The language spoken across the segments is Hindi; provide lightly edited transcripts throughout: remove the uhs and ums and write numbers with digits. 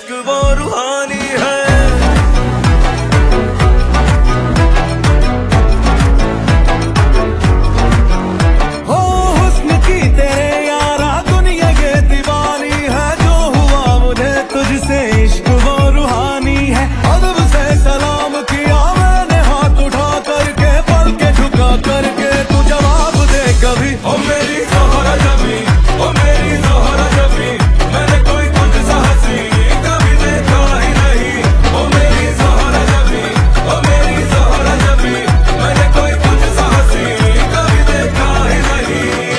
इश्क वो रूहानी है। इश्क वो रूहानी है। अदब से सलाम किया मैंने हाथ उठा करके, पल के झुका करके, तू जवाब दे कभी। ओ मेरी ज़ोहरा जबी, ओ मेरी ज़ोहरा जबी, मैंने कोई तुझसा हंसी कभी देखा ही नहीं। ओ मेरी ज़ोहरा जबी, ओ मेरी ज़ोहरा जबी, मैंने कोई तुझसा हंसी कभी देखा ही नहीं।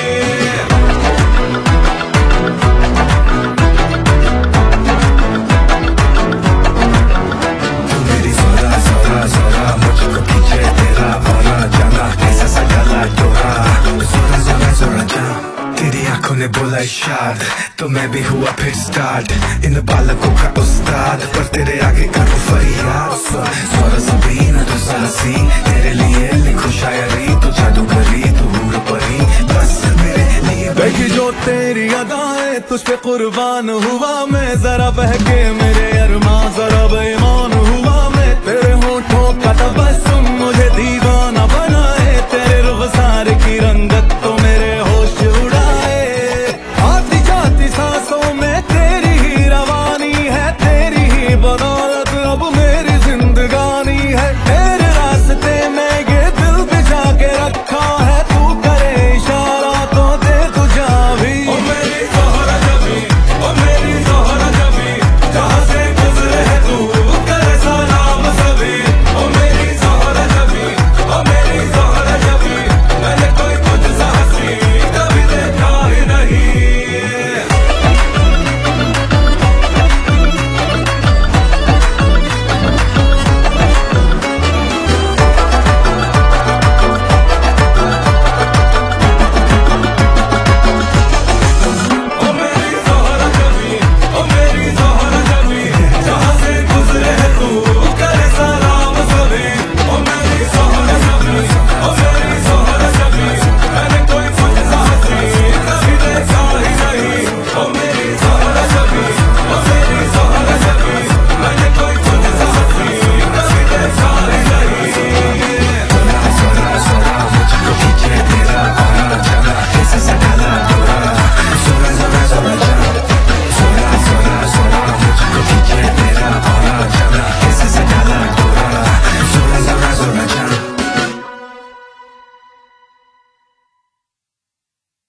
मुझको खींचे तेरा भरा जाना कैसा सजाला तोरा। ज़ोरा ज़ोरा ज़ोरा जा, तेरी आंखों ने बोला इशाद, तो मैं भी हुआ फिर स्टार्ट। इन बालकों का उस्ताद, पर तेरे आगे करूँ फरियाद। ज़ोरा ज़मीन तो सासी, तेरे लिए लिखूं शायरी, तू जादूगरी तू हूर परी, बस मेरे लिए। देखी जो तेरी अदाएं, तुझ पे कुर्बान हुआ मैं, जरा बहके